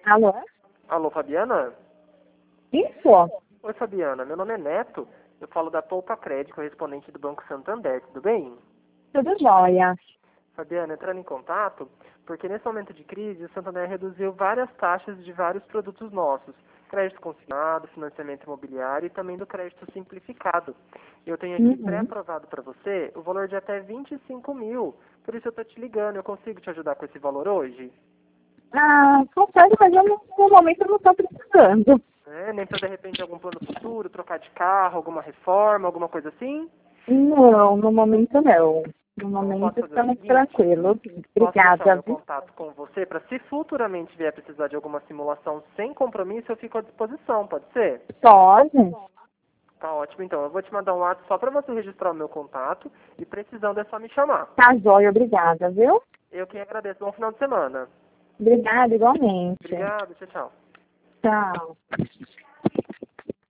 Alô? Alô, Fabiana? Isso? Oi, Fabiana. Meu nome é Neto. Eu falo da Poupa Crédito, correspondente do Banco Santander. Tudo bem? Tudo jóia. Fabiana, entrando em contato, porque nesse momento de crise, o Santander reduziu várias taxas de vários produtos nossos. Crédito consignado, financiamento imobiliário e também do crédito simplificado. Eu tenho aqui Uhum. pré-aprovado para você o valor de até 25 mil. Por isso eu estou te ligando. Eu consigo te ajudar com esse valor hoje? Ah, confesso, mas eu no momento eu não estou precisando. Nem para de repente algum plano futuro, trocar de carro, alguma reforma, alguma coisa assim? Não, no momento não. No Então eu momento posso fazer o estamos seguinte, tranquilos. posso deixar o Obrigada, meu viu? contato com você para se futuramente vier precisar de alguma simulação sem compromisso, eu fico à disposição, pode ser? Pode? Tá ótimo, então. Eu vou te mandar um WhatsApp só para você registrar o meu contato e precisando é só me chamar. Tá jóia, obrigada, viu? Eu que agradeço. Bom final de semana. Obrigada, igualmente. Obrigado, tchau, tchau. Tchau.